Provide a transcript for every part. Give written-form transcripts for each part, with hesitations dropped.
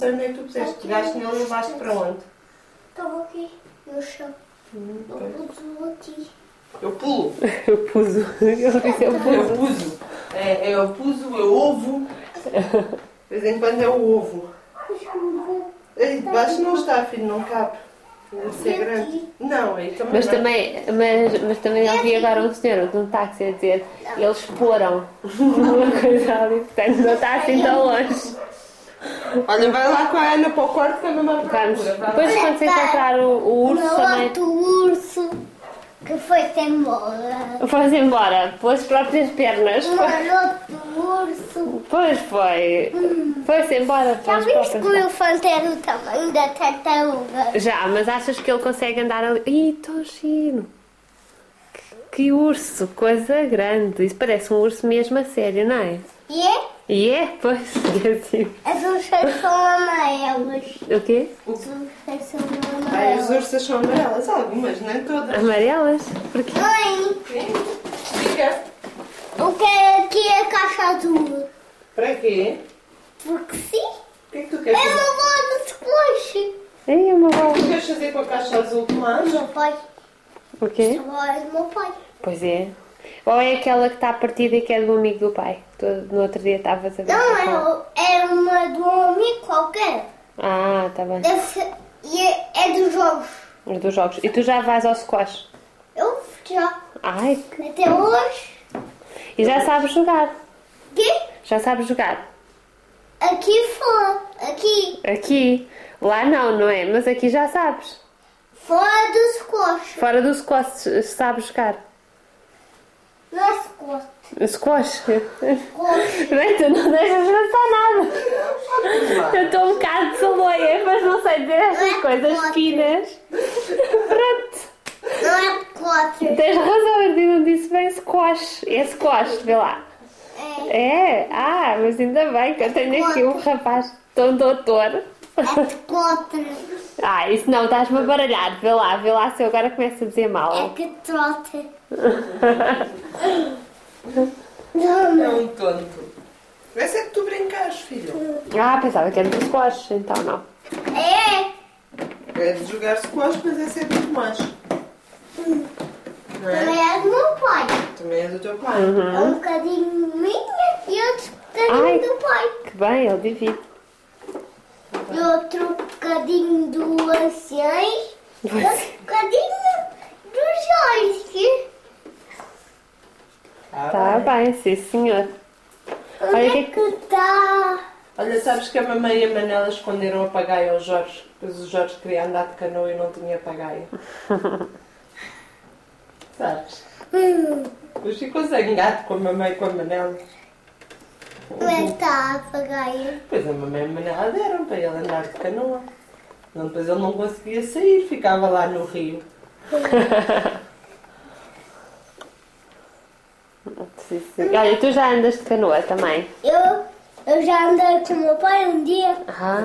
Onde é que tu puseste? Pegaste nele e levaste para onde? Estava aqui no chão. Eu pus aqui. Eu pulo. Eu puso. Eu disse eu Eu puso. puso. Eu puso, eu ovo. De vez em quando é o ovo. Aí debaixo não está, filho, não cabe. Deve ser grande. Não, aí também Mas não. também eu vi agora um senhor de um táxi a dizer eles foram uma coisa ali, portanto não está assim tão longe. Olha, vai lá com a Ana para o quarto que a mamãe Vamos. procura. Vai lá. Depois quando se encontrar o urso Meu também. outro urso que foi-se embora. Foi-se embora, pelas próprias pernas. Meu outro urso. Pois foi. Foi-se embora Já pelas viste próprias que o pernas. elefante era o tamanho da tartaruga? Já, mas achas que ele consegue andar ali? Ih, tão giro. Que urso, coisa grande. Isso parece um urso mesmo a sério, não é? E é? E é? Pois, é assim. As ursas são amarelas. O quê? As ursas são Ai, as amarelas. ursas são amarelas, algumas, nem todas. Amarelas? Porquê? Mãe, Fica. eu quero aqui a caixa azul. Para quê? Porque sim. O que é que tu É queres uma fazer? bola de squash. Ei, uma bola. O que queres fazer com a caixa azul que mais? Meu pai. O quê? Essa bola é do meu pai. Pois é. Ou é aquela que está partida e que é do amigo do pai? Tu no outro dia estavas a ver. Não, é uma de um amigo qualquer. Ah, está bem. Deve ser, e é dos jogos. Os dos jogos. E tu já vais ao squash? Eu já. Ai, Até hoje. e já sabes jogar? Quê? Já sabes jogar? Aqui fora. Aqui. Aqui. Lá não, não é? Mas aqui já sabes. Fora do squash. Fora do squash sabes jogar. Não é squash. Squash? Squash. Bem, tu não deixas passar nada. Eu estou um bocado de saloia, mas não sei dizer estas coisas finas. Pronto. Não é quatro. Tens razão, eu não disse bem squash. É squash, vê lá. É. É? Ah, mas ainda bem que eu tenho aqui um rapaz tão doutor. É quatro. Ah, isso não, estás-me a baralhar. Vê lá se eu agora começo a dizer É mal. que trota. É um tonto. Essa é que tu brincares, filho. Ah, pensava que era do squash, então não. É. É de jogar squash, mas essa é do Tomás. Não é? Também é do meu pai. Também é do teu pai. É um bocadinho minha e outro bocadinho Ai. do pai. Que bem, ele divide. E outro bocadinho do anciães. E outro bocadinho do Jorge. Tá bem, sim senhor. Onde Olha, é que é que está? Olha, sabes que a mamãe e a Manela esconderam a pagaia ao Jorge. Depois o Jorge queria andar de canoa e não tinha pagaia. Sabes? Depois ficou zangado com a mamãe e com a Manela. Onde é que está a pagaia? Depois a mamãe e a Manela deram para ele andar de canoa. Não, depois ele não conseguia sair, ficava lá no rio. Sim, sim. Olha, tu já andas de canoa também? Eu já andei com o meu pai um dia Ah,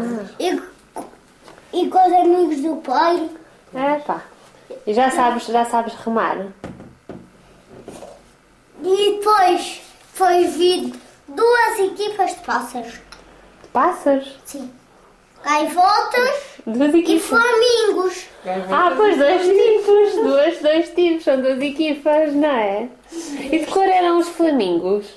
e com os amigos do pai. é pá. E já sabes remar? E depois foi vir duas equipas de pássaros. Pássaros? Sim. Gaivotas Duas e equipas. flamingos. Ah, pois dois tipos. Dois tipos, são duas equipas, não é? E de cor eram os flamingos?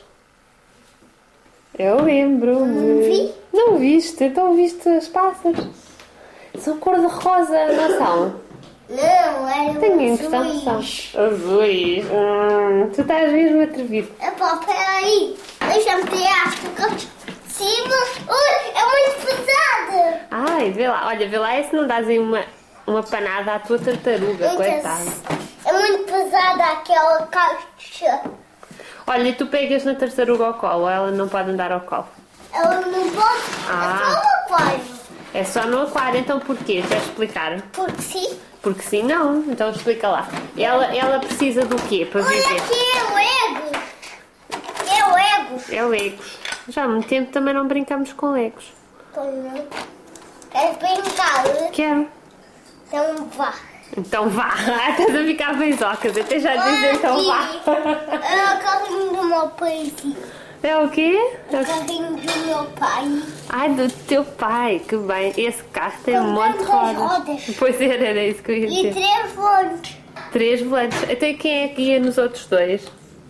Eu lembro-me. Não vi. Não viste? Então viste os pássaros? São cor de rosa, não são? Não, eram Tenho a impressão que azuis. são azuis. Tu estás mesmo atrevido. Epá, peraí. Deixa-me tirar as cocotas de cima. Ui, é muito pesada. Ai, vê lá, olha, vê lá se não dás aí uma panada à tua tartaruga, coitada. É muito pesada aquela caixa. Olha, e tu pegas na tartaruga ao colo, ela não pode andar ao colo. Ela não pode. Ah. É só uma coisa. É só no aquário, então porquê? Queres explicar? Porque sim. Porque sim, não. Então explica lá. Ela precisa do quê para Olha viver? aqui, é o Egos. É o Egos. É Legos. Já há muito tempo também não brincamos com Legos. Queres brincar? Quero. Então vá. Então vá. Estás a ficar bem zocas. Até já disse então vá. É o carrinho do meu paizinho. É o quê? O carrinho do meu pai. Ai, do teu pai, que bem. Esse carro tem um Com monte de tantas rodas. rodas. Pois era isso que eu ia E dizer. 3 volantes. 3 volantes. Então quem é que ia nos outros 2?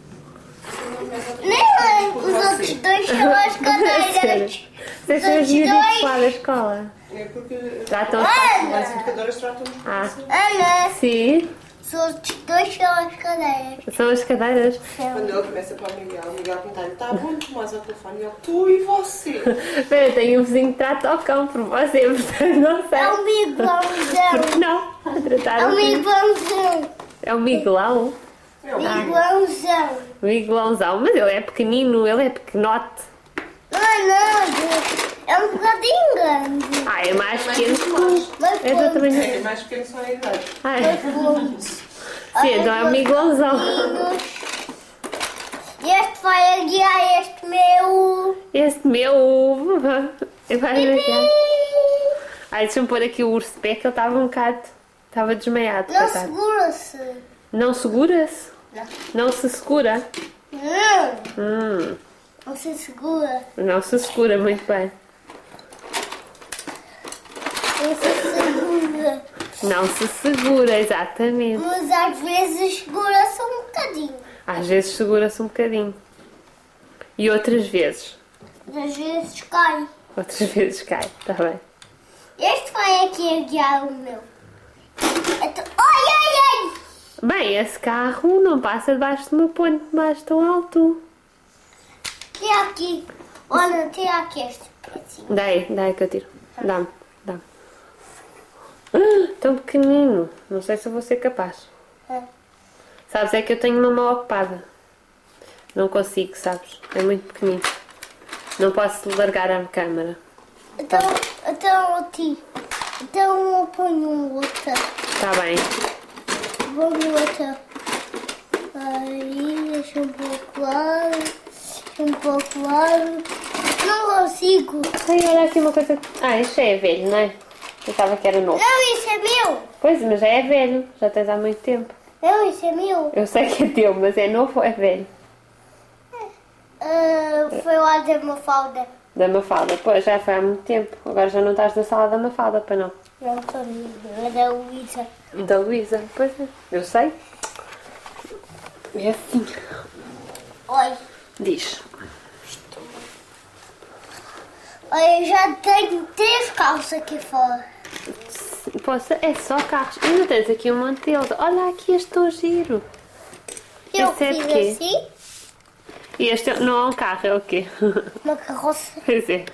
Nem os outros 2 são as cadeiras. Vocês são Os os miúditos dois. lá da escola. É porque Tratam as educadoras tratam-nos Ah, Ana, sim. os outros 2 são as cadeiras. São as cadeiras. Quando ele começa para o Miguel perguntar-lhe, está bom, Tomás, ao telefone, ele, tu e você? Bem, eu tenho um vizinho que trata o cão por você, portanto não sei. É um miguelãozão. Não, a tratar É um o filho. miguelãozão. É o Miguelão. Miguelãozão. Miguelãozão, mas ele é pequenino, ele é pequenote. Não é nada. É um bocadinho grande. Ah, é mais Mais pequeno do que que nós. tu. Mas É do tamanho. É mais pequeno só a idade. Ai, pontos. sim, então é o Miguelãozão. Este vai guiar este meu. Este meu. Vai ver. Ai, deixa-me pôr aqui o urso de pé que ele estava um bocado. Estava desmaiado. Não coitado. segura-se. Não segura-se? Não. Não se segura? Não. Não se segura. Não se segura, muito bem. Não se segura. Não se segura, exatamente. Mas às vezes segura-se um bocadinho. Às vezes segura-se um bocadinho. E outras vezes? Às vezes cai. Outras vezes cai, está bem. Este vai aqui a guiar o meu. Então, ai, ai, ai! Bem, esse carro não passa debaixo do meu ponto de baixo tão alto. Tem aqui. Olha, tem aqui este pedacinho. Dai que eu tiro. Dá-me. Tão pequenino. Não sei se eu vou ser capaz. É. Sabes, é que eu tenho uma mão ocupada. Não consigo, sabes? É muito pequenino. Não posso largar a câmara. Então aqui. Então eu ponho outra. Está bem. Ponho outra. Aí, deixa um pouco lá. Deixa um pouco lá. Não consigo. Ai, olha aqui uma coisa. Ah, isto é velho, não é? Eu pensava que era novo. Não, isso é meu. Pois, mas já é velho. Já tens há muito tempo. Não, isso é meu. Eu sei que é teu, mas é novo ou é velho? Foi lá da Mafalda. Da Mafalda. Pois, já foi há muito tempo. Agora já não estás na sala da Mafalda, para não. Não estou é da Luísa. Da Luísa. Pois é. Eu sei. É assim. Oi. Diz. Olha, eu já tenho 3 calças aqui fora. Posso? É só carros. Ainda tens aqui um monte deles. Olha aqui este tão giro. Eu Esse é de fiz quê? assim, E este não é um carro, é o quê? uma carroça. Pois é.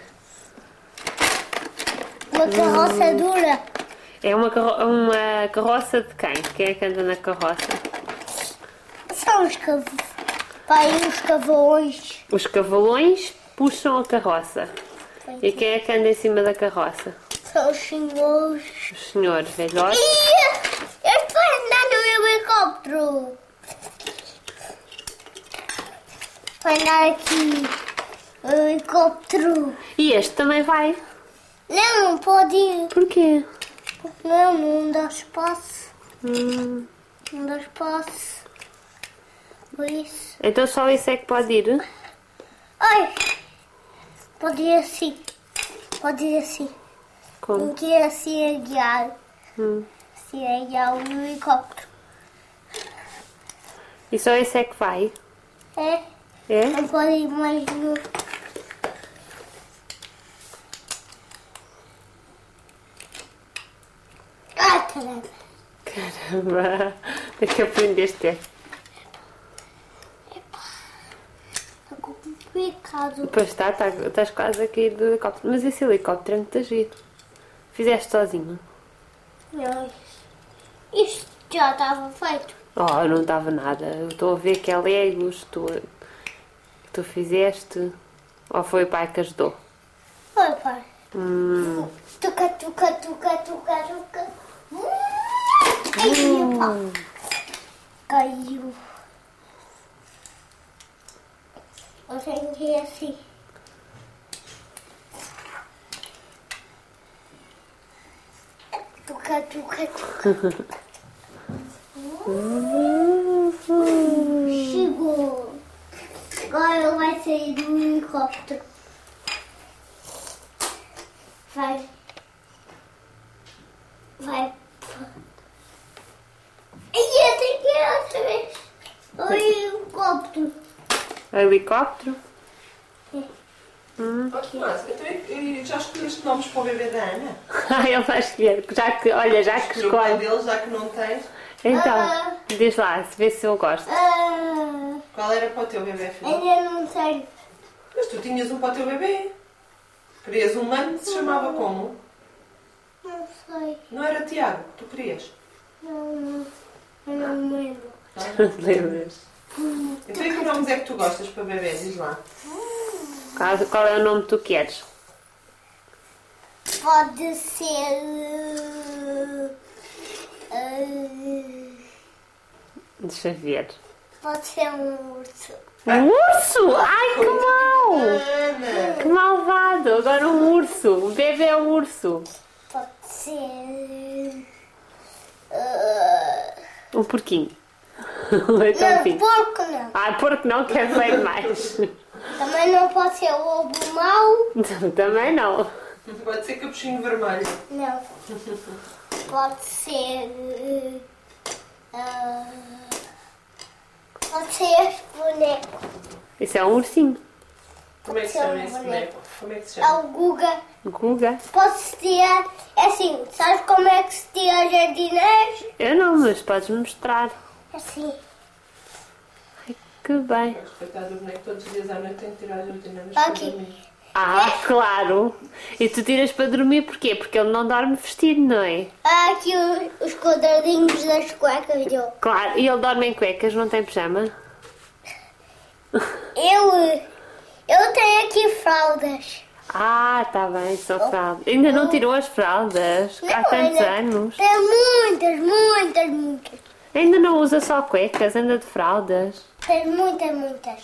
Uma carroça dura. É uma carroça de quem? Quem é que anda na carroça? São os os cavalões. Os cavalões puxam a carroça. E quem é que anda em cima da carroça? São os senhores. Os senhores velhotes. E este vai andar no helicóptero. Vai andar aqui no helicóptero. E este também vai. Não pode ir. Porquê? Não dá espaço. Não dá espaço. Por isso. Então só isso é que pode ir? Ai! Pode ir assim. Pode ir assim. Como? Não quer assim a guiar. Assim a guiar o helicóptero. E só esse é que vai? É? É? Não pode ir mais nenhum. Ai, caramba. Caramba! É que aprendeste. Está complicado. Pois estás quase a cair do helicóptero. Mas esse helicóptero é muito giro. Fizeste sozinho? Não, isto já estava feito. Oh, não estava nada. Eu estou a ver que é Legos. Tu fizeste. Ou foi o pai que ajudou? Oi, pai. Tuca, tuca, tuca, tuca, tuca. Ai, pá. Caiu. Eu tenho que ir assim. Tuca, tuca, tuca. Chegou. Agora ele vai sair do helicóptero. Vai. E eu tenho que ir outra vez. O helicóptero. O helicóptero? Ó, Tomás, já escolheste nomes para o bebê da Ana? Ele vai escolher. Olha, já que O pai escolhe. dele, já que não tens. Então, diz lá, vê se eu gosto. Qual era para o teu bebê, filho? Ainda não tenho. Mas tu tinhas um para o teu bebê. Querias um mano que se chamava como? Não sei. Não era Tiago que tu querias? Não me lembro. Não te lembras? Então e que nomes é que tu gostas para bebê? Diz lá. Qual é o nome que tu queres? Pode ser. Deixa eu ver. Pode ser um urso. Um urso? Ai, que mau! Ana! Que malvado! Agora um urso. O bebê é um urso. Pode ser. Um porquinho. Então, Não, sim. porco não. Ah, porco não, quer feio demais. Também não pode ser lobo mau. Também não. Pode ser capuchinho vermelho. Não. Pode ser. Pode ser este boneco. Isso é um ursinho. Como é que se Pode ser chama um esse boneco. boneco? Como é que se É chama? o Guga. Guga. Pode ser. É assim, sabes como é que se tira jardineiros? Eu não, mas podes mostrar. Assim. Que bem. Coitado do boneco, todos os dias à noite tem que tirar as jardineiras Aqui. para dormir. Ah, claro. E tu tiras para dormir porquê? Porque ele não dorme vestido, não é? Há aqui os quadradinhos das cuecas dele. Claro. E ele dorme em cuecas, não tem pijama? Eu tenho aqui fraldas. Ah, tá bem, são fraldas. Ainda não tirou as fraldas? Há tantos ainda anos. Tem muitas. Ainda não usa só cuecas, anda de fraldas. Tem muitas.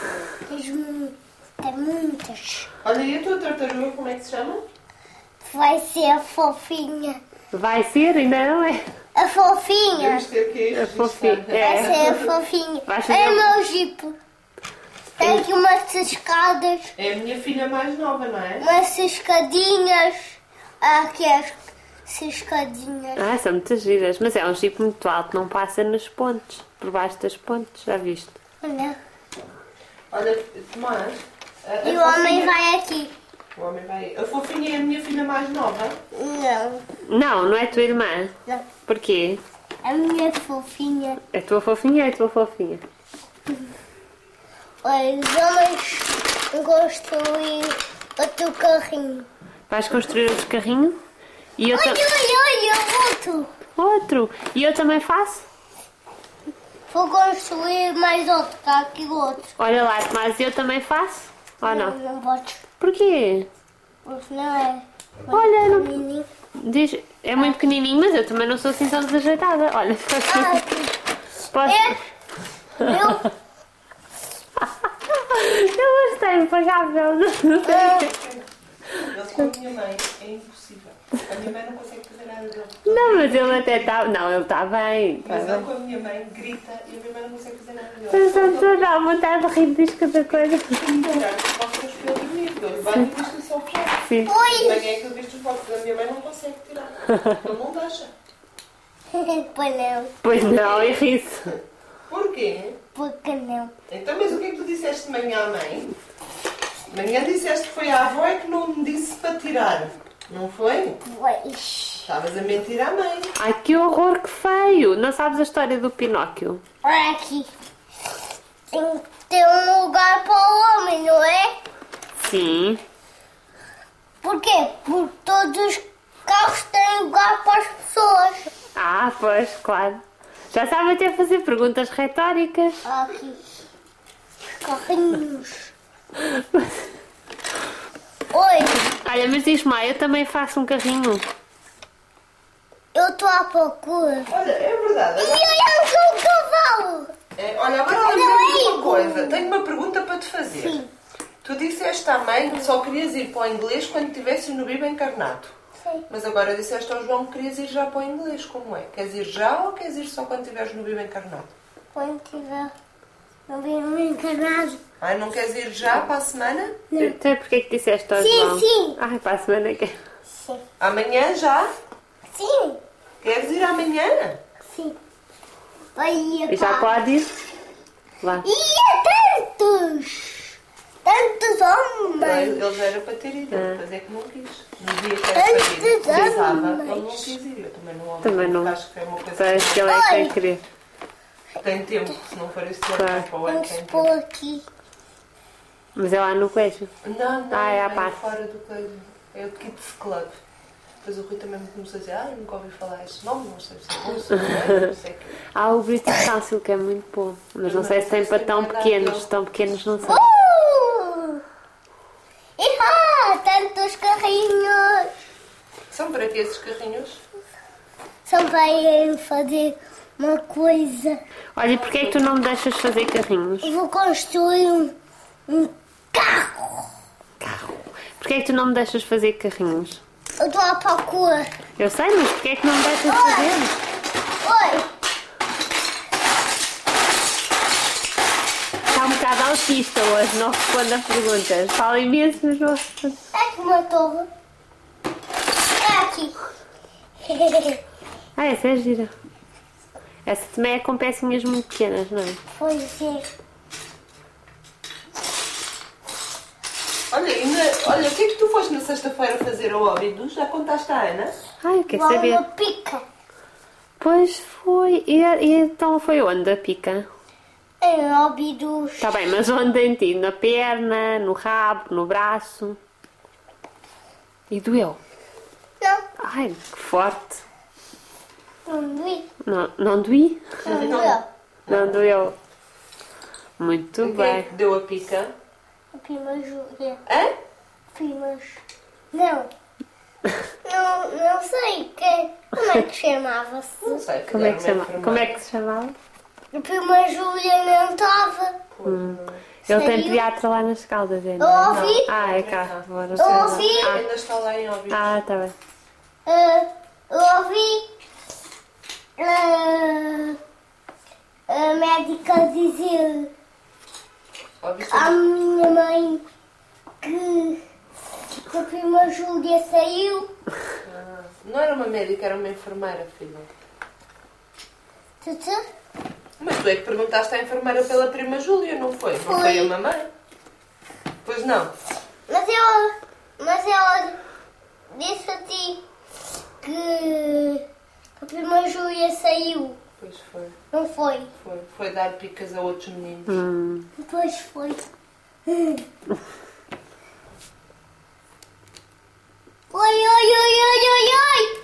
Tem muitas. Olha, e a tua tartaruga, como é que se chama? Vai ser a fofinha. Vai ser, ainda não é? A fofinha. Temos de ter que ir. É fofinho. Vai É. ser a fofinha. Vai ser É a- o meu jipe. Tem aqui umas escadas, É a minha filha mais nova, não é? umas escadinhas. Aqui as escadinhas. Ah, são muitas giras. Mas é um jipe muito alto, não passa nas pontes. Por baixo das pontes, já viste? Olha. Olha, Tomás. a E o homem fofinha- vai aqui. O homem vai. A fofinha é a minha filha mais nova. Não. Não é tua irmã. Não. Porquê? A minha fofinha. É tua fofinha ou é tua fofinha? Olha, os homens construem outro carrinho. Vais construir outro carrinho? E eu Olha, outro. E eu também faço? vou construir mais outro, tá aqui o outro. Olha lá, mas eu também faço? Ou não? Não podes, Porquê? porque não é. Olha, não... Menino. Diz, é muito pequenininho, mas eu também não sou assim tão desajeitada. Olha, Ah, posso... é. Meu. Eu gostei, impagável. Não sei. Ele com a minha mãe é impossível. A minha mãe não consegue fazer nada dele. Não, mas ele até está... Não, ele está bem. Está Mas ele bem. com a minha mãe grita e a minha mãe não consegue fazer nada dele. Mas eu estou a dar vontade de rir disto cada coisa. Posso para ele dormir, porque ele vai e viste só o pijama. Sim. De Oi. manhã é que eu visto os boxes. A minha mãe não consegue tirar. Ele não deixa. Pois não. Pois não, e ri-se. Porquê? Porque não. Então, mas o que é que tu disseste de manhã à mãe? De manhã disseste que foi a avó é que não me disse para tirar. Não foi? Pois. Estavas a mentir à mãe. Ai, que horror, que feio. Não sabes a história do Pinóquio? Olha aqui. Tem que ter um lugar para o homem, não é? Sim. Porquê? Porque todos os carros têm lugar para as pessoas. Ah, pois, claro. Já sabe até fazer perguntas retóricas. Aqui. Carrinhos. Oi, Olha, mas diz-me lá, eu também faço um carrinho. eu estou à procura. Olha, é verdade. E olha o cavalo. Olha, agora Olha, lembrei-me de uma é coisa. Tenho uma pergunta para te fazer. Sim. Tu disseste à mãe que só querias ir para o inglês quando tivesse no bibo encarnado. Sim. Mas agora disseste ao João que querias ir já para o inglês. Como é? Queres ir já ou queres ir só quando estiveres no bibo encarnado? Quando tiver Não vim encarnado. Ai, não queres ir já para a semana? Então porquê que disseste ao Sim, João? sim. Ai, para a semana que... Sim. Amanhã já? Sim. Queres ir amanhã? Sim. Aí, E já pode ir? Lá. Ia tantos homens. Ele já era para ter ido, depois é que não quis. No dia que era para ir, precisava, ele não quis ir. Eu Também não. Acho que é uma coisa Parece que ele é sem querer. tem tempo, se não for esse tempo, Claro. para o ano Vamos tem pôr tempo. aqui. Mas é lá no colégio. Não, Ah, é à aí parte. fora do colégio. É o Kids Club. Depois o Rui também me começou a dizer, nunca ouvi falar este nome, não sei se é bom, se não é, não sei o quê. Há o British Council que é muito bom. Mas não sei se tem para tão pequenos. Tão pequenos não sei. Tantos carrinhos. São para que esses carrinhos? Só para ir fazer uma coisa. Olha, e porquê é que tu não me deixas fazer carrinhos? Eu vou construir um carro. Porquê é que tu não me deixas fazer carrinhos? Eu estou à procura. Eu sei, mas porquê é que não me deixas fazer? Oi. Está um bocado autista hoje, não responde a perguntas. Fala imenso, mas não responde. É aqui uma torre. É aqui. Ah, essa é gira. Essa também é com pecinhas muito pequenas, não é? Pois é. Olha, o que é que tu foste na sexta-feira fazer ao Óbidos? Já contaste à Ana? Ai, eu quero Igual saber. uma pica. Pois foi. E então foi onde a pica? Em Óbidos. Está bem, mas onde em ti? Na perna, no rabo, no braço? E doeu? Não, Ai, que forte. não doí. Não doí? Não doeu. Não doeu. Muito Quem é bem. que deu a pica? A prima Júlia. Hã? Primas. Não. Não sei quem. Como é que chamava-se? Não sei. Como é que se era uma chama? Como é que se chamava? A prima Júlia não estava. Ele tem Sério? pediatra lá nas Caldas, é? Eu não é? ouvi. Ah, é cá. Agora Eu sei lá. ouvi. Ainda está lá em Óbidos. Ah, está bem. Eu ouvi a médica dizer Óbidos à minha mãe que a prima Júlia saiu. Não era uma médica, era uma enfermeira, filha. Tutu? Mas tu é que perguntaste à enfermeira pela prima Júlia, não foi? Não Foi. foi a mamãe? Pois não. Mas ela disse a ti que a prima Júlia saiu. Pois foi. Não foi? Foi dar picas a outros meninos. Depois foi. Oi.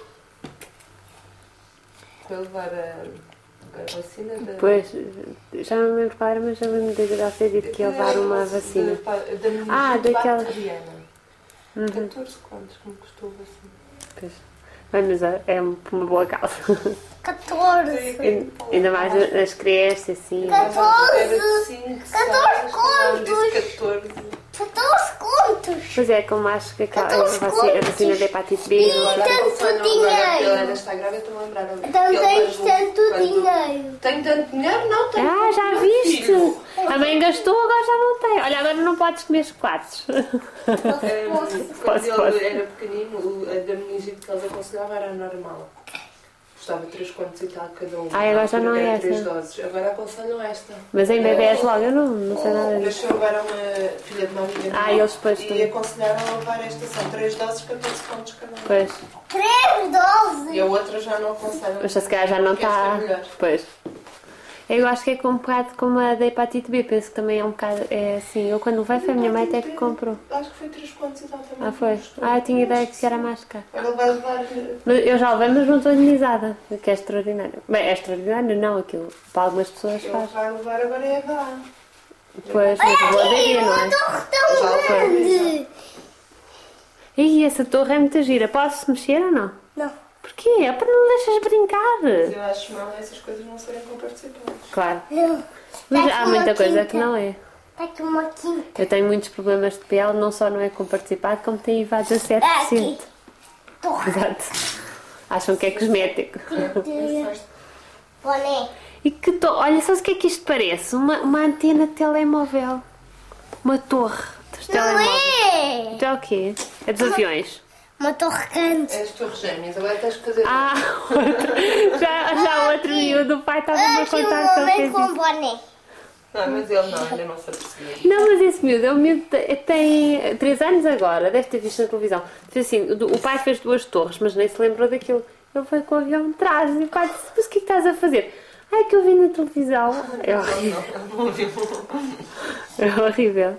Foi levar a vacina da... Pois, já não me lembro qual era, mas já lembro de já ser dito que ia levar uma vacina. Da meningite daquela. bacteriana. 14 contos que me custou a vacina. Pois. Bem, mas é uma boa causa. 14. Ainda mais as creches, assim. 14. Era de 5, 14 contos. 14. 14 contos. Pois é, como acho que aquela 14 a vacina da hepatite B. Agora tanto aconselham dinheiro. agora, ela está grávida, estou a lembrar. Então tens tanto dinheiro. Tenho tanto dinheiro? Não, tenho. Ah, já viste? Filho. A mãe gastou, agora já não tem. Olha, agora não podes comer chocolates. Quando Posso. ele era pequenino, a da meningite que eles aconselhavam era normal. Custava 3 contos e tal cada um. Ai, agora já não é Era essa. 3 doses. Agora aconselham esta. Mas em bebés logo, eu não sei nada disso. Nasceu agora uma filha de uma amiga minha. Ah, eles depois E também. aconselharam a levar esta. São 3 doses, 14 contos cada um. Pois. 3 E a doses. outra já não aconselham. Mas se calhar já não Porque esta é está. melhor. Pois. Eu acho que é um bocado como a da hepatite B, penso que também é um bocado. É assim, eu quando levei foi a minha mãe até que comprou. Acho que foi 3 contos e tal também. Ah, foi? Ah, eu tinha ideia que era mais caro. Agora vai levar. Mas eu já levei, mas não estou imunizada, o que é extraordinário. Bem, é extraordinário não, aquilo para algumas pessoas Ele faz. vai levar agora é a dar. Pois, mas vou aderir, não Uma é? torre tão grande. E essa torre é muito gira, posso mexer ou não? Não. Porquê? É para não deixas brincar. Eu acho mal essas coisas não serem compartilhadas. Claro, Não. mas Tá há aqui muita uma coisa quinta. que não é. Está aqui uma quinta. Eu tenho muitos problemas de pele, não só não é comparticipado, como tem IVA a 17%. Aqui. Torre. Exato. Acham que é cosmético. Boné. E que olha, sabes o que é que isto parece? Uma antena de telemóvel. Uma torre dos Não telemóveis. é! Então é o quê? É dos aviões. Uma torre grande. É as torres gêmeas, agora tens que fazer. Ah, outro. Já o outro miúdo, o pai estava-me a Aqui um contar que ele homem fez com isso. boné. Não, mas ele não, ainda não se apercebeu. Não, mas esse miúdo, é um miúdo tem 3 anos agora, deve ter visto na televisão. Fez assim, o pai fez 2 torres, mas nem se lembrou daquilo. Ele foi com o avião atrás e o pai disse, mas o que é que estás a fazer? Ai, que eu vi na televisão. É horrível. Não viu. É horrível.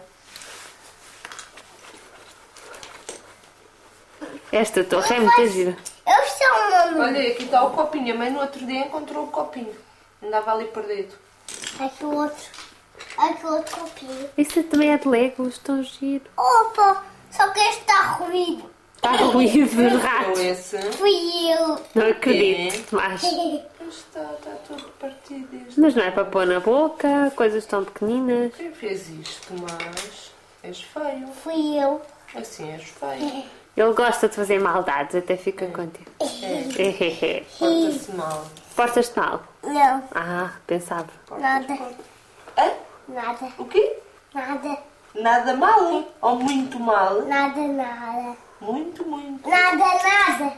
Esta torre é muito gira. Eu sou uma Olha, aqui está o copinho. A mãe no outro dia encontrou o copinho. Andava ali perdido. Aqui o outro. Aqui o outro copinho. Isso também é de Legos, tão giro. Opa! Só que este está ruído. Está ruído dos Ou ratos. esse. Fui eu. Não acredito, mas... Está tudo repartido. Mas não é para pôr na boca, coisas tão pequeninas. Quem fez isto, mas és feio. Fui eu. Assim és feio. Ele gosta de fazer maldades, até fica contigo. Porta-se mal. Portas-te mal? Não. Ah, pensava. Nada. Hã? Nada. O quê? Nada. Nada mal? Ou muito mal? Nada, nada. Muito, muito. Nada, nada.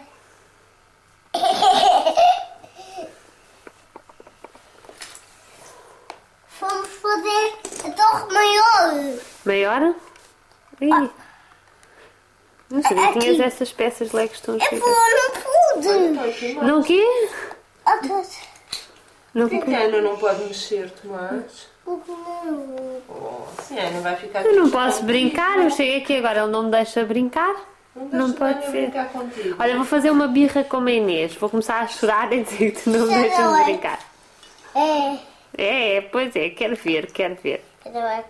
Vamos fazer a torre maior. Maior? Ih. Não sabia que Aqui. tinhas essas peças de Legos tão Eu giras. não pude. Está aqui mais. Não o quê? Outras. Não Por que a Ana não pode mexer, Tomás? Não. Oh, assim a Ana vai ficar Eu não triste posso contigo. brincar, eu cheguei aqui agora, ele não me deixa brincar. Não Não pode deixa a Ana ser. brincar contigo. Olha, vou fazer uma birra com a Inês. Vou começar a chorar e dizer que tu não me Já deixas não é. brincar. É. Pois é, quero ver, quero ver. Não é.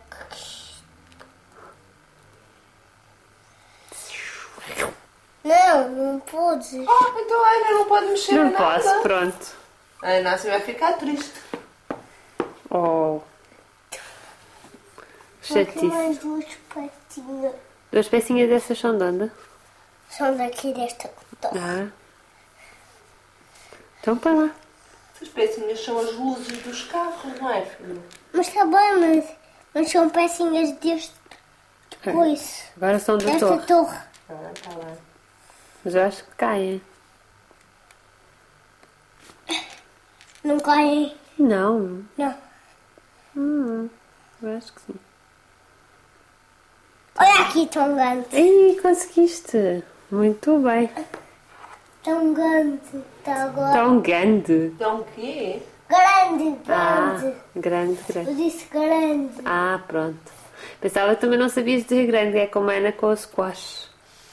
Não, não pude. Oh, então a Ana não pode mexer Não em nada. posso, pronto. A Ana assim vai ficar triste. Oh. Aqui Chatice. mais duas patinhas. 2 pecinhas dessas são de onde? São daqui desta torre. Ah. Então para lá. Essas pecinhas são as luzes dos carros, não é, filho? Mas está bem, mas são pecinhas deste coisa. Agora são da Desta torre. torre. Ah, está lá. Mas eu acho que caem. Não caem. Não. Não. Eu acho que sim. Olha aqui, tão grande. Ei, conseguiste. Muito bem. Tão grande. Está agora. Tão grande. Então o quê? Grande, Ah, grande. grande. Eu disse grande. Ah, pronto. Pensava que também não sabias dizer grande. É como a Ana com o squash.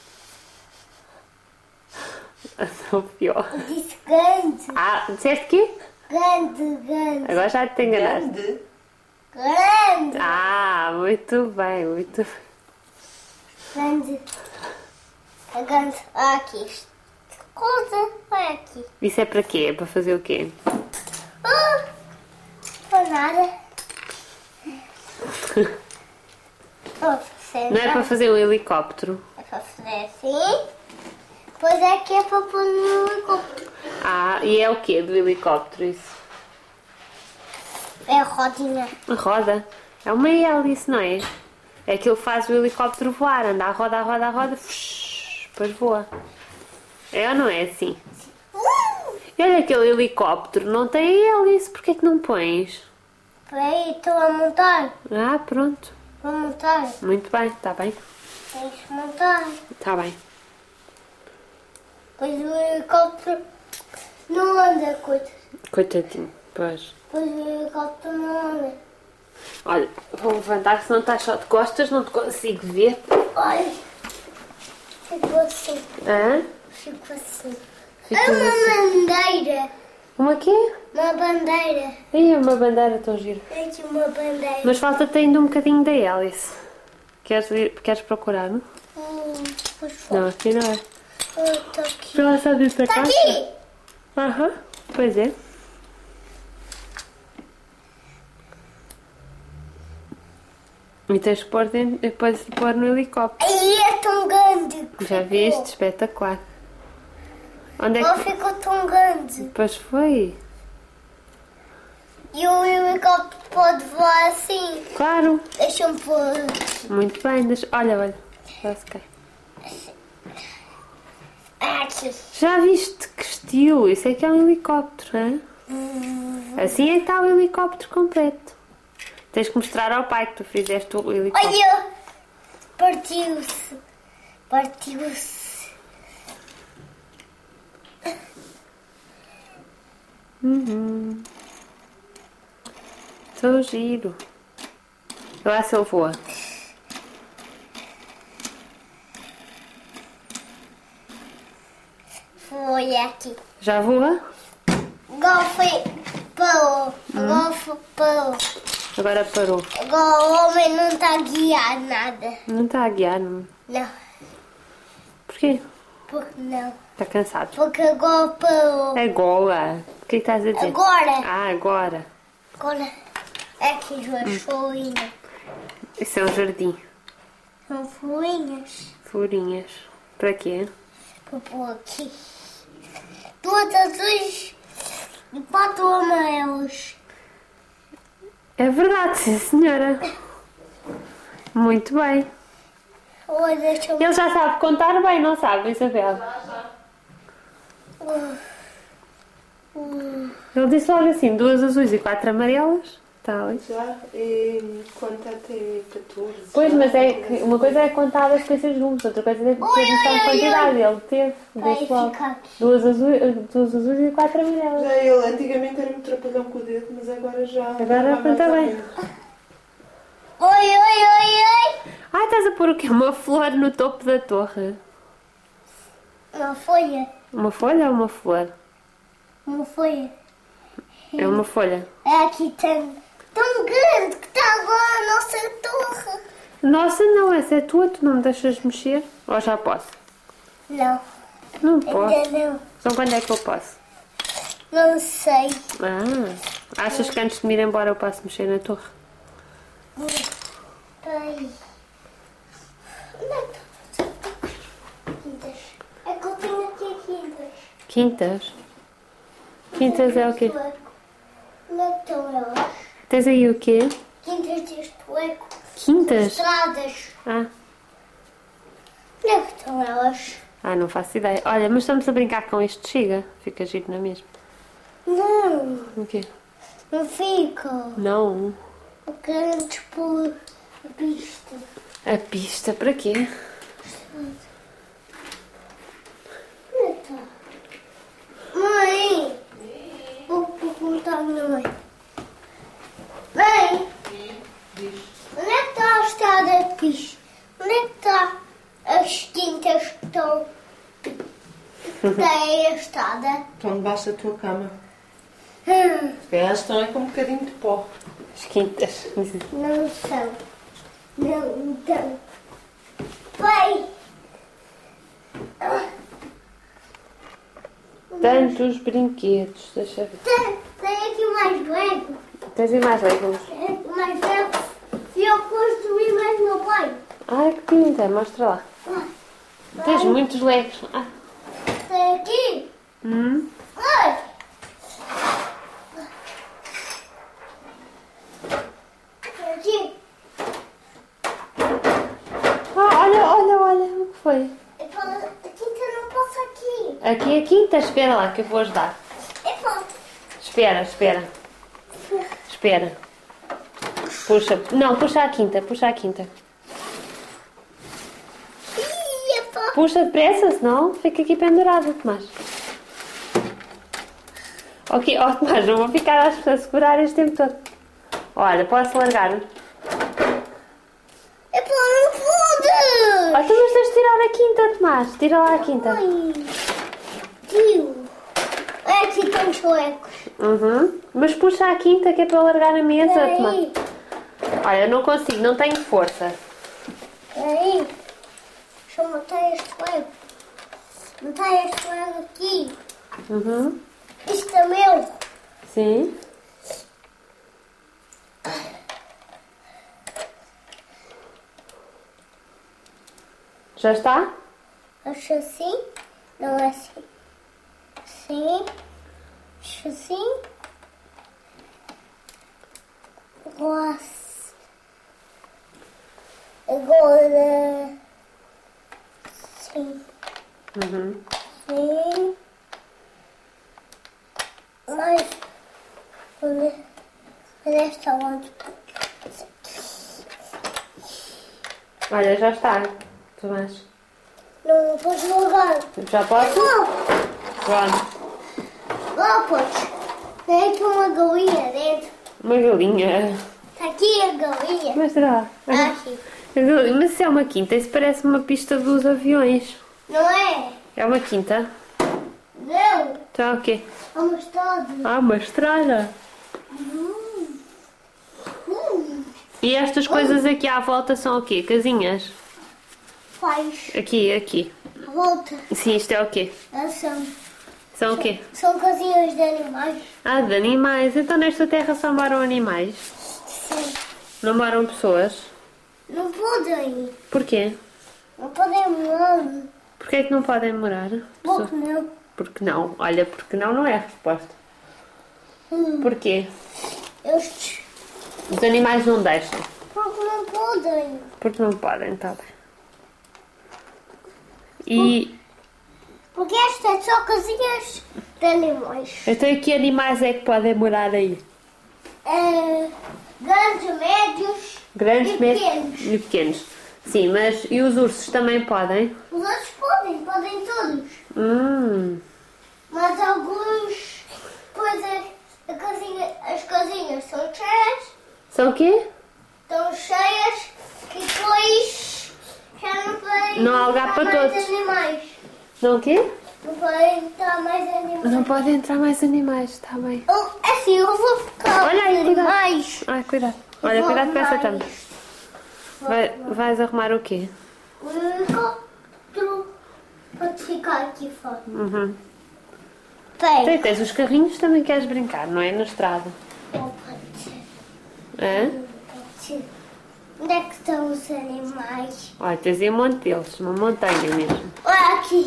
Não, pior. Eu disse grande. Ah, disseste quê? Grande. Agora já te enganaste. Grande. Grande. Ah, muito bem, muito bem. Grande. É grande. Olha aqui. Esta coisa. Olha aqui. Isso é para quê? É para fazer o quê? Para nada. Não é para fazer um helicóptero. É para fazer assim. Pois é que é para pôr no helicóptero. Ah, e é o quê do helicóptero isso? É a rodinha. A roda? É uma hélice, não é? É aquilo que faz o helicóptero voar. Anda a roda, depois voa. É ou não é assim? E olha, aquele helicóptero não tem hélice. Porquê é que não pões? Peraí, estou a montar. Ah, pronto. Vou montar. Muito bem, está bem. Tens de montar. Está bem. Pois o helicóptero não anda, coisa. Coitadinho, pois. Pois o helicóptero não anda. Olha, vou levantar, senão estás só de costas, não te consigo ver. Olha. Ficou assim. Hã? Ficou assim. Ficas É uma assim. bandeira. Uma quê? Uma bandeira. Aí é uma bandeira tão gira. É aqui uma bandeira. Mas falta-te ainda um bocadinho da hélice. Queres procurar, não? Pois foi. Não, aqui não é. Está aqui. Ela está dentro da Está caixa? aqui. Aham, pois é. E tens que pôr, depois de pôr no helicóptero. Aí é tão grande. que Já ficou. viste? Espetacular. Onde é Ela que... ficou tão grande. Depois foi. E o helicóptero pode voar assim. Claro. Deixa-me pôr. Muito bem. Olha. Já se cai. Aqui. Já viste que estilo? Isso é que é um helicóptero, hein? Assim é que está o helicóptero completo. Tens que mostrar ao pai que tu fizeste o helicóptero. Olha! Partiu-se. Partiu-se. Tão giro. Lá se ele voa. Foi aqui. Já voa? Agora foi. Parou. Agora foi. Parou. Agora parou. Agora o homem não está a guiar nada. Não está a guiar, não. Não. Porquê? Porque não. Está cansado. Porque agora parou. Agora. O que é que estás a dizer? Agora. Ah, agora. Agora. É aqui duas folhinhas. Isso é um jardim. São folhinhas. Florinhas. Para quê? Vou pôr aqui. Duas azuis e 4 amarelos. É verdade, sim, senhora. Muito bem. Olha, deixa eu... Ele já sabe contar bem, não sabe, Isabel? Ele disse logo assim, 2 azuis e 4 amarelas. Está ali. Já, e conta até 14. Pois, mas é que uma coisa é contar as coisas juntas, outra coisa é ter noção de quantidade. Ele teve, disse logo, fica aqui. 2 azuis e 4 amarelas. Já ele antigamente era muito trapalhão com o dedo, mas agora já. Agora conta bem. Oi. Ah, estás a pôr o quê? Uma flor no topo da torre? Uma folha. Uma folha ou uma flor? Uma folha. É uma folha. É aqui tão grande que está agora a nossa torre. Nossa, não, essa é tua, tu não me deixas mexer? Ou já posso? Não, Não posso. ainda não. Então quando é que eu posso? Não sei. Ah, achas que antes de me ir embora eu posso mexer na torre? Peraí. Onde é que estão as quintas? É que eu tenho aqui quintas. Quintas? Quintas é o quê? Onde é que estão elas? Tens aí o quê? Quintas deste eco. Quintas? Estradas. Ah, Onde é que estão elas? não faço ideia. Olha, mas estamos a brincar com este, chega. Fica giro na mesma. Não, O quê? não fica. Não. Eu quero expor a pista. A pista para quê? Onde é que está? Mãe! Vou perguntar à minha mãe. Mãe! Onde é que está a estrada de pista? Onde é que está as quintas que estão... que têm a estrada? Estão debaixo da tua cama. Elas estão é com um bocadinho de pó. As quintas. Não são. Não estão. Pai! Tantos brinquedos. Deixa ver. Tem aqui mais lego. Tens aí mais legos? Mais lego. E eu construí mais meu pai. Ai, que linda. Mostra lá. Tens muitos legos. Ah. Tem aqui. Ai! Tem aqui. Olha. O que foi? Eu falo, aqui eu não posso aqui. Aqui é a quinta. Espera lá que eu vou ajudar. Eu falo. Espera. Puxa. Não, puxa a quinta. Ih, eu falo. Puxa depressa, senão fica aqui pendurado, Tomás. Ok, Tomás, não vou ficar a segurar este tempo todo. Olha, posso largar? Eu falo, não pude. Então mas tens de tirar a quinta, Tomás. Tira lá a quinta. Ai, tio. É aqui tem os lecos. Mas puxa a quinta que é para eu largar a mesa, Tomás. Peraí. Olha, eu não consigo, não tenho força. Peraí. Deixa eu montar este lego. Montar este lego aqui. Isto é meu. Sim. Já está? Acho assim. Não é assim. Assim. Acho assim. Nossa. Agora. Sim. Uhum. Sim. Mas. Onde está onde? Olha, já está. Tomás. Não podes jogar. Já pode? Não. Pronto. Não podes. Tem aqui uma galinha dentro. Uma galinha. Está aqui a galinha. Mostra lá. Aqui. Mas isso é uma quinta. Isso parece uma pista dos aviões. Não é? É uma quinta? Não. Então é o quê? É uma estrada. Ah, uma estrada. Hum. E estas coisas aqui à volta são o quê? Casinhas? Faz Aqui. a volta. Sim, isto é o quê? São o quê? São casinhas de animais. Ah, de animais. Então nesta terra só moram animais? Sim. Não moram pessoas? Não podem. Porquê? Não podem morar. Porquê é que não podem morar? Porque não. Porque não. Olha, porque não é a resposta. Porquê? Eles. Os animais não deixam. Porque não podem. Porque não podem, está bem. E Porque estas são casinhas de animais. então e que animais é que podem morar aí? Grandes, médios Grandes, e médios pequenos. e pequenos. Sim, mas e os ursos também podem? Os outros podem todos. Mas alguns, pois as casinhas são cheias, São o quê? estão cheias e depois já não podem Não há lugar entrar para mais todos. animais. Não o quê? Não podem entrar mais animais. Não podem entrar mais animais, está bem. Assim, eu vou ficar Olha aí, com cuidado. animais. Ai, cuidado. Eu Olha, vou cuidado com essa arrumar tampa. isto. Vais arrumar o quê? O helicóptero pode ficar aqui fora. Uhum. Tem. Tens os carrinhos, também queres brincar, não é? Na estrada. Pode ser. Hã? Pode ser. Onde é que estão os animais? Olha, tens aí um monte deles, uma montanha mesmo. Olha aqui.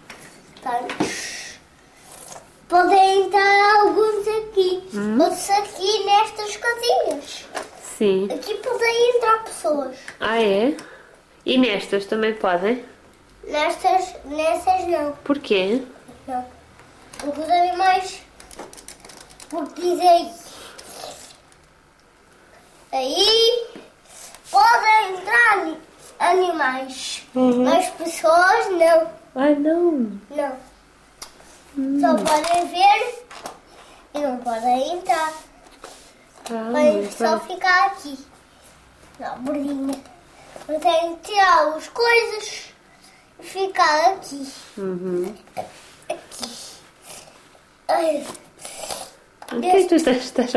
Podem entrar alguns aqui. Outros aqui nestas casinhas. Sim. Aqui podem entrar pessoas. Ah, é? E nestas também podem? Nessas não. Porquê? Não. Porque os animais. Porque dizem. Aí podem entrar animais. Mas pessoas não. Ai, não. Não. Só podem ver e não podem entrar. Podem só ficar aqui. Na bordinha. Eu tenho que tirar as coisas e ficar aqui. Uhum. Aqui. Ai. O que é que tu estás a...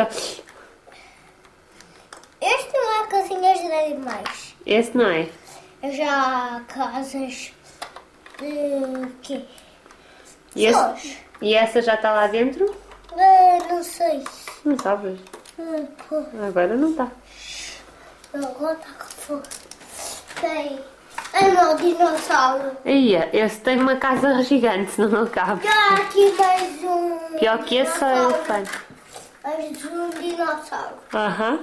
Este não é casinhas de animais. Esse não é? É já casas de quê? E, Pessoas. e essa já está lá dentro? Não sei. Não sabes. Pô, Agora não está. agora está com fome. Tem. É meu dinossauro. Aí, esse tem uma casa gigante, senão não cabe. Já aqui mais um. Pior que esse só é elefante. Mais um dinossauro. Aham.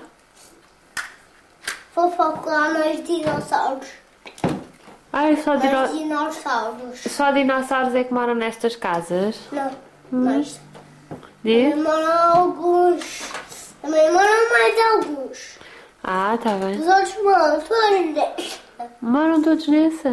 Vou procurar mais dinossauros. Ai, Mais dinossauros. só dinossauros é que moram nestas casas. Não, mas De? também moram alguns. Também moram mais alguns. Ah, tá bem. Os outros moram todos nesta. Moram todos nessa.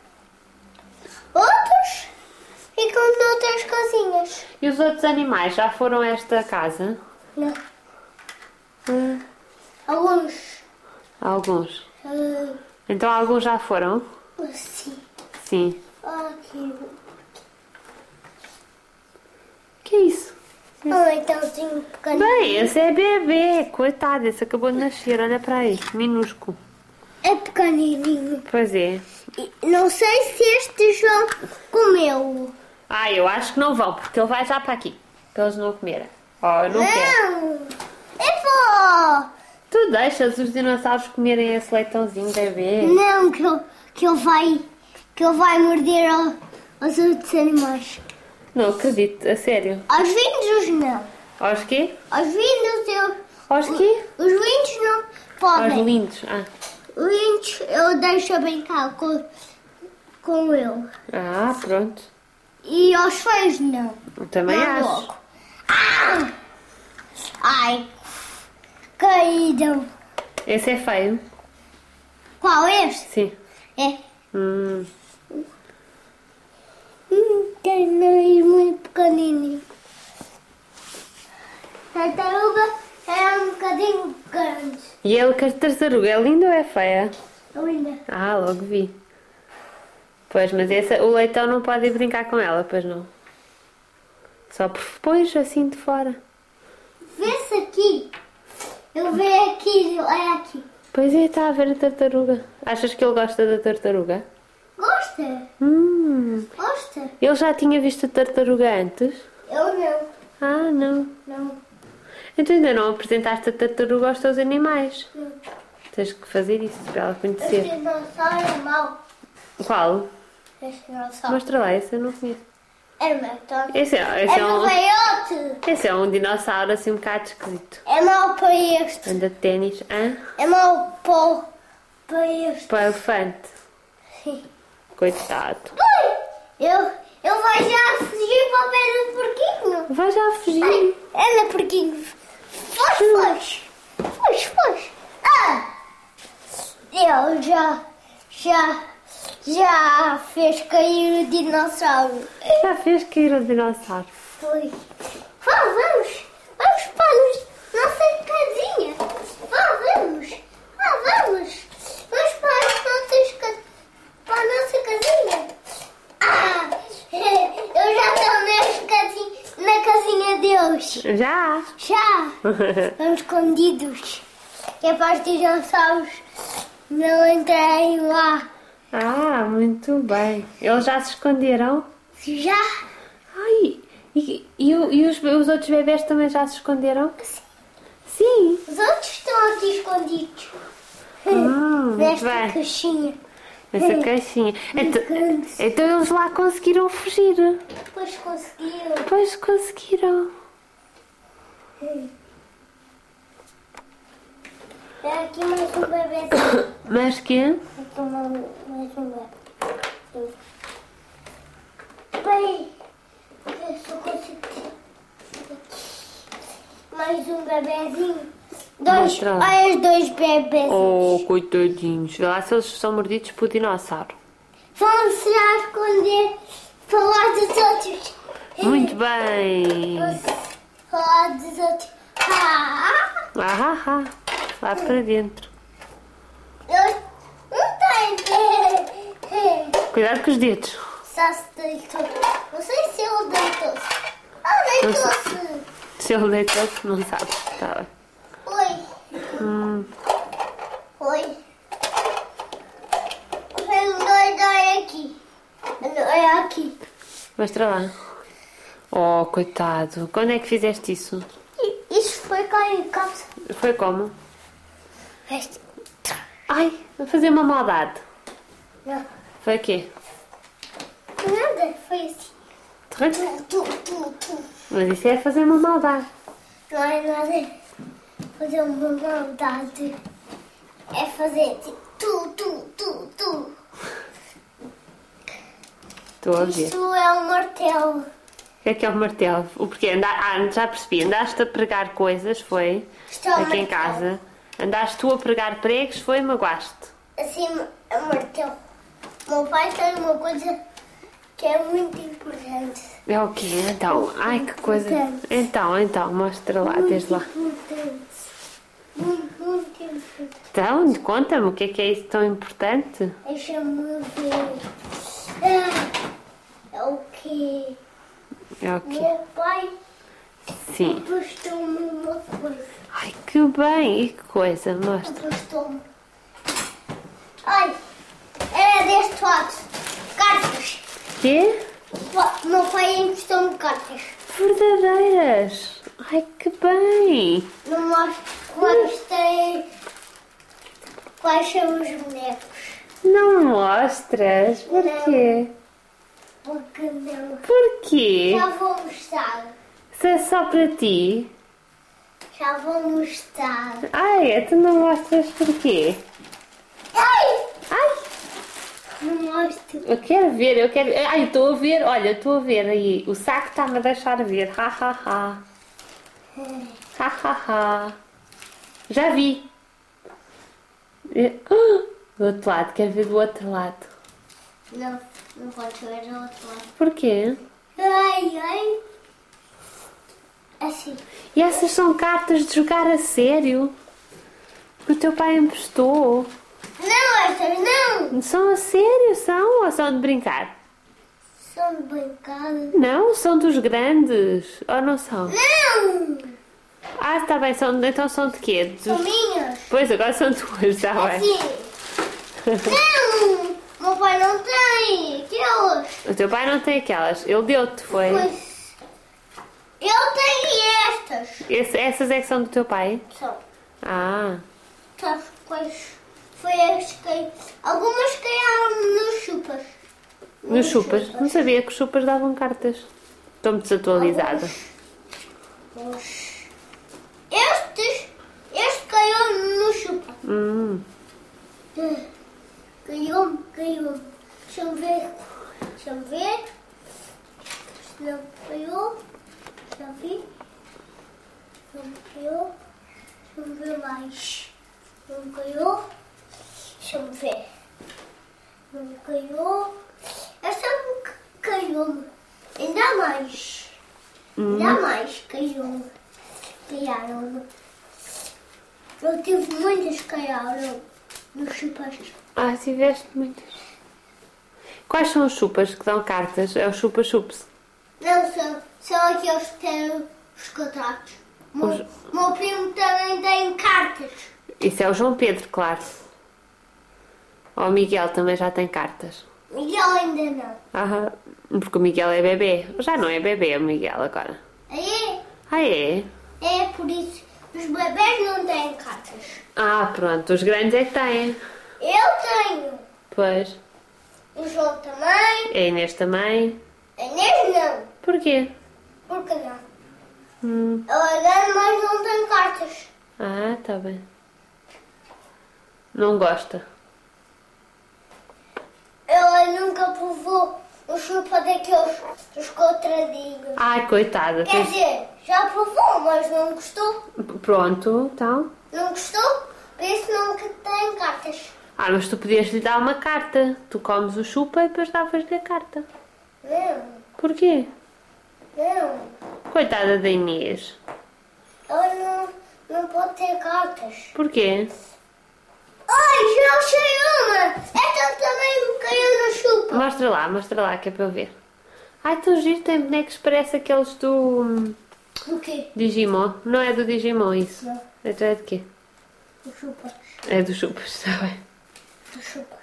Outros ficam noutras casinhas. E os outros animais já foram a esta casa? Não. Ah, Alguns. alguns. Então alguns já foram? Assim. Sim. Aqui. Que é isso? Um leitãozinho pequenino. Bem, esse é bebê. Coitado, esse acabou de nascer. Olha para aí. Minúsculo. É pequenininho. Pois é. E não sei se este João comeu. Ah, eu acho que não vão, porque ele vai já para aqui. Para eles não comerem. Oh, eu não quero. Não. É bom. Tu deixas os dinossauros comerem esse leitãozinho bebê? Não, que ele vai morder aos outros animais. Não acredito, a sério. Aos vindos não. Aos quê? Aos vindos Aos quê? Os lindos não Aos podem. lindos. Ah. Os lindos eu deixo brincar com ele. Ah, pronto. E aos feios não. Eu também Não acho. logo. Ah! Ai, caíram. Esse é feio? Qual este? Sim. É. Tem nariz muito pequenininho. A tartaruga é um bocadinho grande. E ele que a tartaruga é linda ou é feia? Linda. Ah, logo vi. Pois, mas o leitão não pode ir brincar com ela, pois não. Só por depois, assim de fora. Vê-se aqui. Eu vejo aqui, olha aqui. Pois é, está a ver a tartaruga. Achas que ele gosta da tartaruga? Gosta? Gosta? Ele já tinha visto a tartaruga antes? Eu não. Ah, não. Não. Então ainda não apresentaste a tartaruga aos teus animais. Não. Tens que fazer isso para ela Este conhecer. dinossauro é mau. Qual? Este dinossauro. Mostra lá, esse eu não conheço. É mau. Esse É velhote. é um dinossauro assim um bocado esquisito. É mau para este. Anda de ténis. Ah, É mau para este. para o elefante. Sim. Coitado. Eu vou já fugir para o pé do porquinho. Vai já fugir. Anda, porquinho. Foge. Ah! Ele já fez cair o dinossauro. Já fez cair o dinossauro. Foi. Vamos para a nossa casinha. Vamos para a nossa casinha. Ah, eu já estou na casinha deles. Já. Já. Vamos escondidos. Que é para os dinossauros não entrarem lá. Ah, muito bem. Eles já se esconderam? Já? Ai, e os outros bebés também já se esconderam? Sim. Os outros estão aqui escondidos. Muito Nesta bem. caixinha. Essa caixinha. Então eles lá conseguiram fugir. Depois conseguiram. Pois conseguiram. É aqui mais um bebezinho. Mas quê? Aqui mais um bebê. Bem, eu só consigo ter mais um bebezinho. Mostra lá. Olha os dois bebezinhos. Oh, coitadinhos. Vê lá se eles são mordidos por dinossauro. Vamos já esconder, falar dos outros. Muito bem. Vamos falar dos outros. Lá para dentro. Eu não tenho. Cuidado com os dedos. Só se deitou. Não sei se ele deitou-se. Deitou-se. Se ele deitou-se, não sabe. Tá bem. Oi. Oi. Vem olhar aqui. Olha aqui. Mostra lá. Oh, coitado. Quando é que fizeste isso? Isso foi cá em casa. Foi como? Ai, a fazer uma maldade. Não. Foi o quê? Nada. Foi assim. Tu. Mas isso é fazer uma maldade. Não é nada. Fazer uma maldade. É fazer assim. Tu. Estou a ver. Isso é um martelo. O que é o martelo? O porquê? Já percebi. Andaste a pregar coisas, foi? Isto é um Aqui em martelo. casa. Andaste tu a pregar pregos, foi? Magoaste. Assim é um martelo. Meu pai tem uma coisa que é muito importante. É o quê? Então, ai que coisa. Então, mostra lá, desde lá. Importante. Muito importante. Então, conta-me o que é isso tão importante? Deixa-me ver. É o quê? É o quê? Meu pai Sim. emprestou-me uma coisa. Ai, que bem. E que coisa? Mostra. Emprestou-me. Ai, era deste lado. Cartas. Quê? Meu pai emprestou-me cartas. Verdadeiras. Ai, que bem. Não mostrei quais são os bonecos. Não mostras? Porquê? Porque não. Porquê? Já vou mostrar. Se é só para ti? Já vou mostrar. Ai, tu não mostras porquê? Ai! Ai, Não mostro. eu quero ver, eu quero... Ai, estou a ver, olha, estou a ver aí. O saco está-me a deixar ver. Ha, ha, ha. Ha, ha, ha. Já vi. Do outro lado, quero ver do outro lado. Não, não pode ver do outro lado. Porquê? Ai, ai. Assim. E essas são cartas de jogar a sério? Que o teu pai emprestou? Não, estas não. São a sério, são? Ou são de brincar? São de brincar. Não, são dos grandes. Ou não são? Não! Ah, está bem, então são de quê? São minhas. Pois, agora são tuas, está bem. Assim. Não! Meu pai não tem aquelas. O teu pai não tem aquelas. Ele deu-te, foi? Pois. Eu tenho estas. Essas é que são do teu pai? São. Ah, Sabes quais? Foi as que... Algumas caíram nos chupas. nos chupas. Não sabia que os chupas davam cartas. Estou-me desatualizada. Este caiu no chupa. Caiu. Deixa-me ver. Não caiu. Já vi. Não caiu. Deixa-me ver mais. Não caiu. Deixa-me ver. Não caiu. Esta caiu-me. Ainda mais. Ainda mais caiu-me. Caiaram-me. Eu tive muitas que caiaram nos chupas. Ah, tiveste muitas. Quais são os chupas que dão cartas? É o chupa-chups. Não, são aqueles que têm os contratos. Meu primo também tem cartas. Isso é o João Pedro, claro. Ou o Miguel também já tem cartas. Miguel ainda não. Ah, porque o Miguel é bebê. Já não é bebê o Miguel agora. Aí Ah, é? é por isso. Os bebés não têm cartas. Ah, pronto. Os grandes é que têm. Eu tenho. Pois. O João também. A Inês também. A Inês não. Porquê? Por que não? Ela é grande, mas não tem cartas. Ah, tá bem. Não gosta. Ela nunca provou o chupa daqueles dos quadradinhos. Ai, coitada. Quer dizer, já provou, mas não gostou. Pronto, então. Não gostou? Por isso não que tem cartas. Ah, mas tu podias lhe dar uma carta. Tu comes o chupa e depois davas-lhe a carta. Não, Porquê? não. Coitada da Inês. Ela não pode ter cartas. Porquê? Ai, já achei uma! Esta também caiu no chupa. Mostra lá, que é para eu ver. Ai, tão giro, tem bonecos, parece aqueles do Do quê? Digimon. Não é do Digimon isso? Não. Então é de quê? Do chupa. É do chupas, está bem. Do chupa.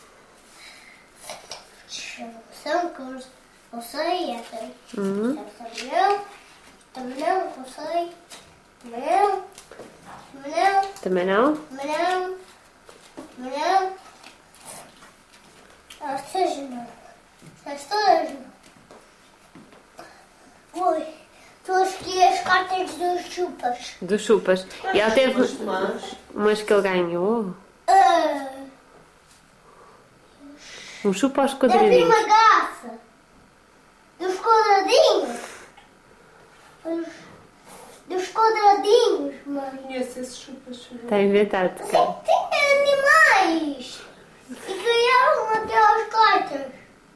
São que eu sei, essa aí. Também não, eu sei. Também não? Não. Essas não. Essas todas não. Ui, estou a escolher as cartas dos chupas. Do chupas. E ela teve umas que ele ganhou. Um chupa aos Da quadradinhos. prima Gaça. Dos quadradinhos. Dos quadradinhos, mãe. Conheço esses chupas. Está inventado, cara. Tem animais. E criaram até as cartas.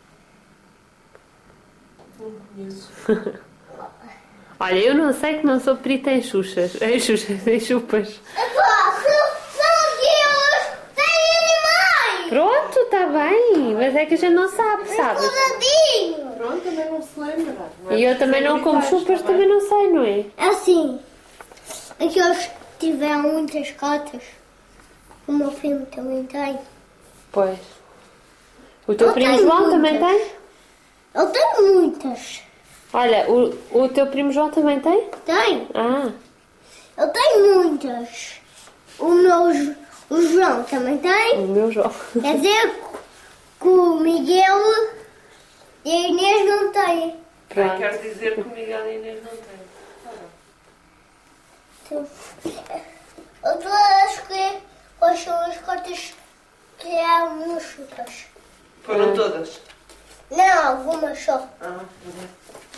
Não conheço. Olha, eu não sei que não sou perita em xuxas. Em xuxas, em chupas. Epá, são aqueles. Tem animais. Pronto, está bem. Mas é que a gente não sabe, Dos sabes? quadradinhos. Pronto, também não se lembra. E eu também não como chupas, também não sei, não é? Assim, aqueles que tiveram muitas cartas. O meu primo também tem. Pois. O teu Eu primo tenho João também muitas. tem? Eu tenho muitas. Olha, o teu primo João também tem? Tem. Ah, Eu tenho muitas. O João também tem. o meu João. Quer dizer que o Miguel e a Inês não têm. Pronto. Quer dizer que o Miguel e a Inês não têm. Eu estou a escolher quais são as cartas que há nos chupas. Foram todas? Não, algumas só. Ah,